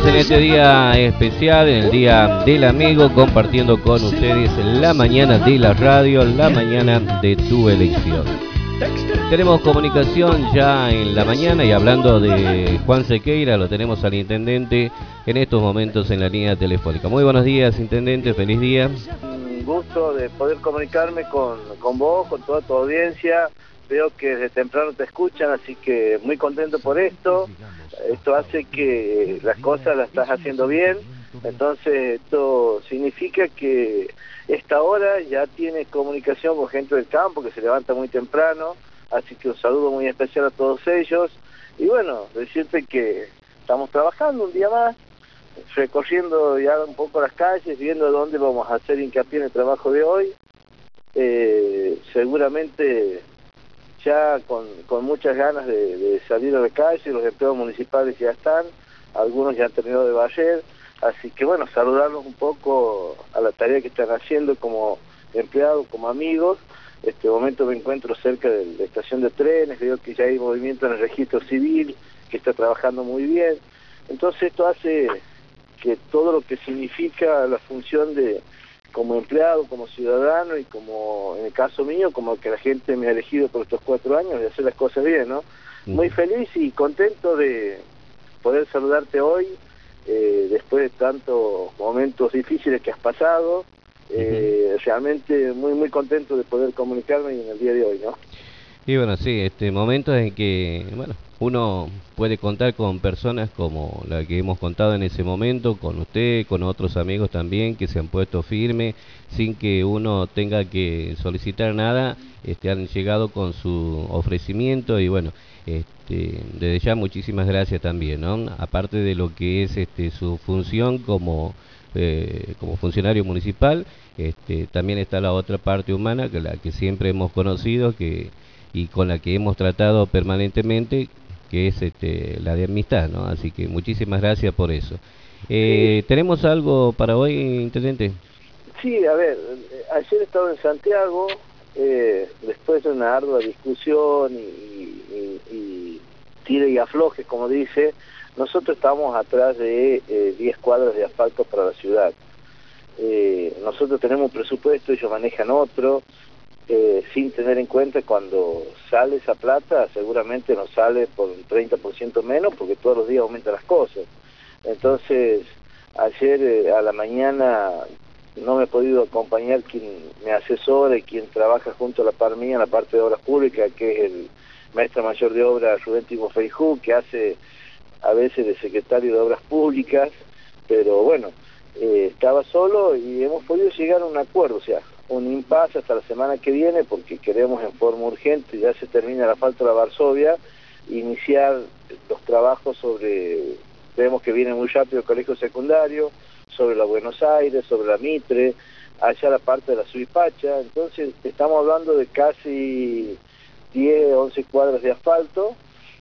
Estamos en este día especial, en el Día del Amigo, compartiendo con ustedes la mañana de la radio, la mañana de tu elección. Tenemos comunicación ya en la mañana y hablando de Juan Sequeira, lo tenemos al intendente en estos momentos en la línea telefónica. Muy buenos días, intendente, feliz día. Un gusto de poder comunicarme con vos, con toda tu audiencia. Veo que desde temprano te escuchan, así que muy contento por esto. Esto hace que las cosas las estás haciendo bien. Entonces esto significa que esta hora ya tienes comunicación con gente del campo que se levanta muy temprano. Así que un saludo muy especial a todos ellos. Y bueno, decirte que estamos trabajando un día más, recorriendo ya un poco las calles, viendo dónde vamos a hacer hincapié en el trabajo de hoy. Seguramente ya con muchas ganas de salir a la calle, los empleados municipales ya están, algunos ya han terminado de barrer, así que bueno, saludarlos un poco a la tarea que están haciendo como empleados, como amigos. Este momento me encuentro cerca de la estación de trenes, veo que ya hay movimiento en el registro civil, que está trabajando muy bien. Entonces esto hace que todo lo que significa la función de como empleado, como ciudadano y como, en el caso mío, como que la gente me ha elegido por estos 4 años de hacer las cosas bien, ¿no? Muy feliz y contento de poder saludarte hoy, después de tantos momentos difíciles que has pasado. Realmente muy contento de poder comunicarme en el día de hoy, ¿no? Y bueno, sí, momentos en que, bueno, uno puede contar con personas como la que hemos contado en ese momento, con usted, con otros amigos también que se han puesto firme, sin que uno tenga que solicitar nada, han llegado con su ofrecimiento y bueno, desde ya muchísimas gracias también, ¿no? Aparte de lo que es su función como funcionario municipal, también está la otra parte humana, que la que siempre hemos conocido, y con la que hemos tratado permanentemente, que es la de amistad, ¿no? Así que muchísimas gracias por eso. ¿Tenemos algo para hoy, intendente? Sí, a ver, ayer estaba en Santiago, después de una ardua discusión y tire y afloje, como dice, nosotros estamos atrás de 10 cuadras de asfalto para la ciudad. Nosotros tenemos un presupuesto, ellos manejan otro, sin tener en cuenta cuando sale esa plata, seguramente nos sale por un 30% menos, porque todos los días aumentan las cosas. Entonces, ayer a la mañana no me he podido acompañar quien me asesora y quien trabaja junto a la par mía en la parte de obras públicas, que es el maestro mayor de obra Rubén Timo Feijó, que hace a veces de secretario de obras públicas, pero bueno, estaba solo y hemos podido llegar a un acuerdo, o sea, un impasse hasta la semana que viene, porque queremos en forma urgente, ya se termina la falta de la Varsovia, iniciar los trabajos sobre, vemos que viene muy rápido el colegio secundario, sobre la Buenos Aires, sobre la Mitre, allá la parte de la Suipacha. Entonces estamos hablando de casi 10, 11 cuadras de asfalto,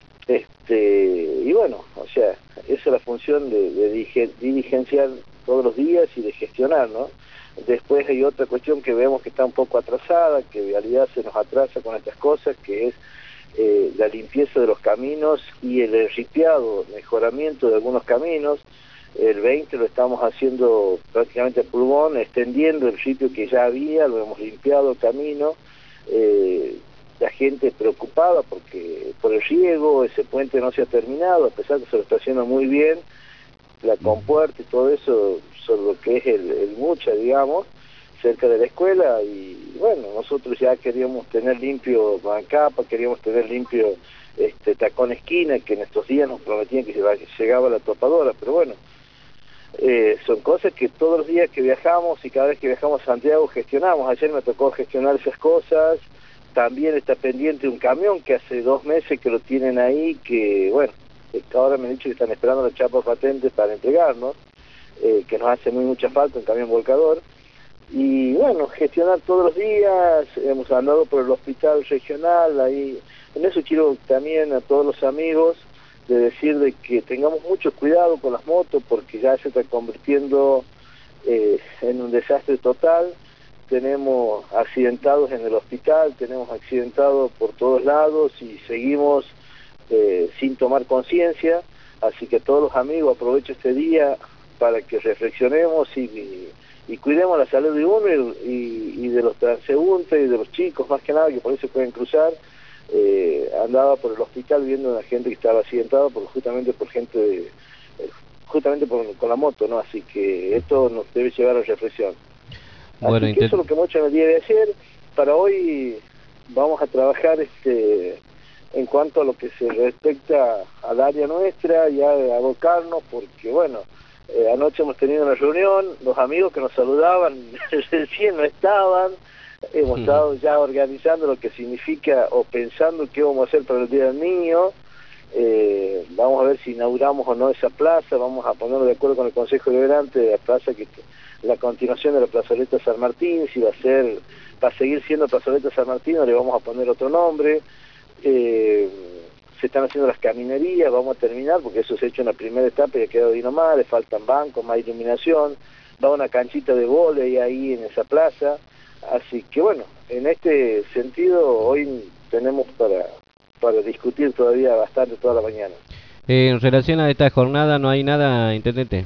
y bueno, o sea, esa es la función de diligenciar todos los días y de gestionar, ¿no? Después hay otra cuestión que vemos que está un poco atrasada, que en realidad se nos atrasa con estas cosas, que es la limpieza de los caminos y el enripiado, mejoramiento de algunos caminos. El 20 lo estamos haciendo prácticamente a pulmón, extendiendo el ripio que ya había, lo hemos limpiado el camino. La gente preocupada porque por el riego, ese puente no se ha terminado, a pesar de que se lo está haciendo muy bien, la compuerta y todo eso, sobre lo que es el Mucha, digamos, cerca de la escuela. Y bueno, nosotros ya queríamos tener limpio Bancapa, queríamos tener limpio Tacón Esquina, que en estos días nos prometían que llegaba la topadora, pero bueno, son cosas que todos los días que viajamos y cada vez que viajamos a Santiago gestionamos. Ayer me tocó gestionar esas cosas. También está pendiente un camión que hace 2 meses que lo tienen ahí, que bueno, ahora me han dicho que están esperando la chapa patente para entregarnos, que nos hace mucha falta un camión volcador. Y bueno, gestionar todos los días. Hemos andado por el hospital regional, ahí en eso quiero también a todos los amigos de decir de que tengamos mucho cuidado con las motos, porque ya se está convirtiendo en un desastre total. Tenemos accidentados en el hospital, tenemos accidentados por todos lados y seguimos sin tomar conciencia. así que todos los amigos aprovecho este día para que reflexionemos y cuidemos la salud de uno y de los transeúntes y de los chicos, más que nada, que por eso pueden cruzar. Andaba por el hospital viendo a la gente que estaba accidentada justamente por gente con la moto, ¿no? Así que esto nos debe llevar a reflexión. Bueno, así que eso es lo que hemos hecho en el día de ayer. Para hoy vamos a trabajar en cuanto a lo que se respecta al área nuestra, ya de abocarnos, porque bueno, anoche hemos tenido una reunión, los amigos que nos saludaban recién no estaban, hemos estado ya organizando lo que significa o pensando qué vamos a hacer para el Día del Niño. Vamos a ver si inauguramos o no esa plaza, vamos a ponernos de acuerdo con el Consejo Deliberante de la plaza, que la continuación de la plazoleta San Martín, si va a seguir siendo plazoleta San Martín o le vamos a poner otro nombre. Se están haciendo las caminerías, vamos a terminar porque eso se ha hecho en la primera etapa y ha quedado ahí nomás, le faltan bancos, más iluminación, va una canchita de vóley ahí en esa plaza, así que bueno, en este sentido hoy tenemos para discutir todavía bastante toda la mañana. En relación a esta jornada, ¿no hay nada, intendente?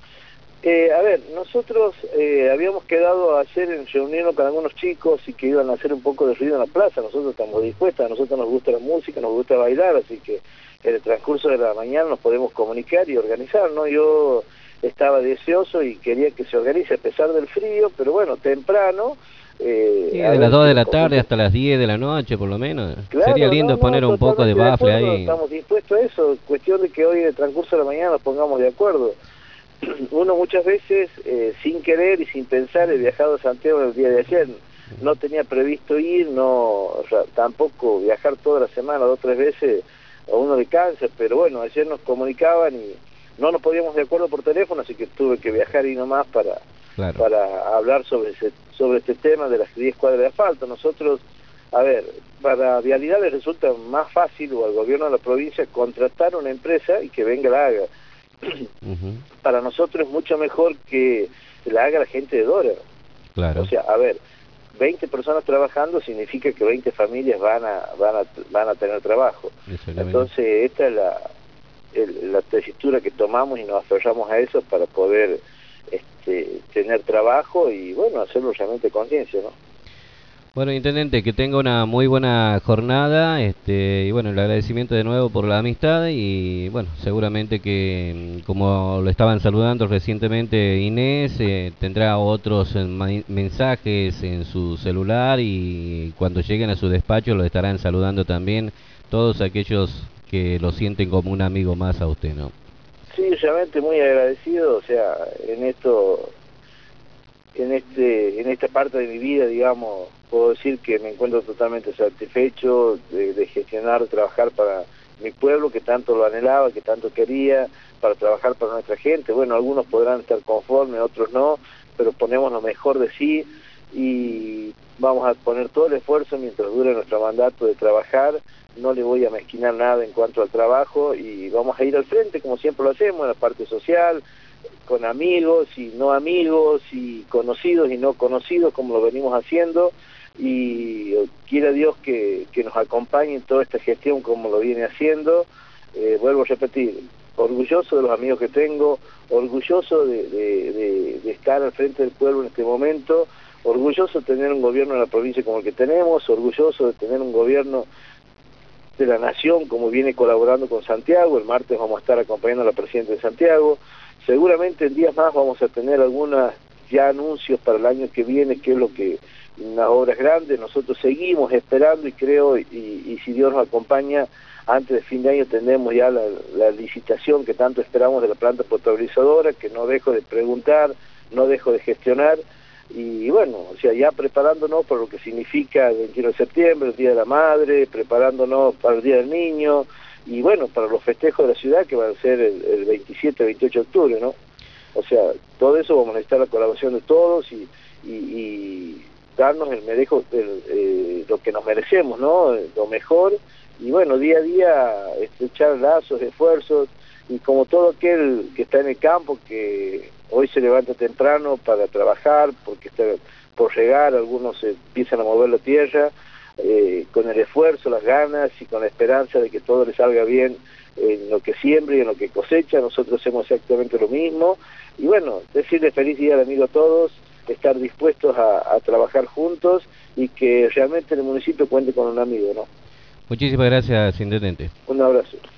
A ver, nosotros habíamos quedado ayer en reunirnos con algunos chicos y que iban a hacer un poco de ruido en la plaza. Nosotros estamos dispuestos, a nosotros nos gusta la música, nos gusta bailar, así que en el transcurso de la mañana nos podemos comunicar y organizar, ¿no? Yo estaba deseoso y quería que se organice a pesar del frío, pero bueno, temprano. Sí, de las 2 de la tarde hasta las 10 de la noche, por lo menos. Claro, Sería lindo poner un poco de bafle ahí. Estamos dispuestos a eso, cuestión de que hoy en el transcurso de la mañana nos pongamos de acuerdo. Uno muchas veces, sin querer y sin pensar, he viajado a Santiago el día de ayer. No tenía previsto ir, tampoco viajar toda la semana, 2 o 3 veces, a uno le cansa, pero bueno, ayer nos comunicaban y no nos podíamos de acuerdo por teléfono, así que tuve que viajar y nomás para hablar sobre este tema de las 10 cuadras de asfalto. Nosotros, a ver, para Vialidad les resulta más fácil, o al gobierno de la provincia, contratar una empresa y que venga la haga. Para nosotros es mucho mejor que la haga la gente de Dora. Claro. O sea, a ver, 20 personas trabajando significa que 20 familias van a tener trabajo. Entonces esta es la tesitura que tomamos y nos aferramos a eso para poder tener trabajo y bueno, hacerlo realmente conciencia, ¿no? Bueno, intendente, que tenga una muy buena jornada, y bueno, el agradecimiento de nuevo por la amistad y bueno, seguramente que como lo estaban saludando recientemente Inés, tendrá otros mensajes en su celular y cuando lleguen a su despacho lo estarán saludando también todos aquellos que lo sienten como un amigo más a usted, ¿no? Sí, realmente muy agradecido, o sea, en esta parte de mi vida, digamos, puedo decir que me encuentro totalmente satisfecho de gestionar, de trabajar para mi pueblo, que tanto lo anhelaba, que tanto quería, para trabajar para nuestra gente. Bueno, algunos podrán estar conformes, otros no, pero ponemos lo mejor de sí y vamos a poner todo el esfuerzo mientras dure nuestro mandato de trabajar. No le voy a mezquinar nada en cuanto al trabajo y vamos a ir al frente como siempre lo hacemos, en la parte social, con amigos y no amigos, y conocidos y no conocidos, como lo venimos haciendo, y quiera Dios que nos acompañe en toda esta gestión como lo viene haciendo. Vuelvo a repetir, orgulloso de los amigos que tengo, orgulloso de estar al frente del pueblo en este momento, orgulloso de tener un gobierno en la provincia como el que tenemos, orgulloso de tener un gobierno de la nación como viene colaborando con Santiago. El martes vamos a estar acompañando a la presidenta de Santiago. Seguramente en días más vamos a tener algunos ya anuncios para el año que viene, que es lo que unas obras grandes. Nosotros seguimos esperando y creo, y si Dios nos acompaña, antes de fin de año tendremos ya la licitación que tanto esperamos de la planta potabilizadora, que no dejo de preguntar, no dejo de gestionar, y bueno, o sea, ya preparándonos para lo que significa el 21 de septiembre, el Día de la Madre, preparándonos para el Día del Niño, y bueno, para los festejos de la ciudad que van a ser el 27, 28 de octubre, ¿no? O sea, todo eso vamos a necesitar la colaboración de todos y darnos lo que nos merecemos, ¿no? Lo mejor, y bueno, día a día estrechar lazos, esfuerzos, y como todo aquel que está en el campo, que hoy se levanta temprano para trabajar, porque está por regar, algunos se empiezan a mover la tierra, con el esfuerzo, las ganas y con la esperanza de que todo les salga bien en lo que siembra y en lo que cosecha, nosotros hacemos exactamente lo mismo, y bueno, decirle feliz día al amigo a todos, estar dispuestos a trabajar juntos y que realmente el municipio cuente con un amigo, ¿no? Muchísimas gracias, intendente. Un abrazo.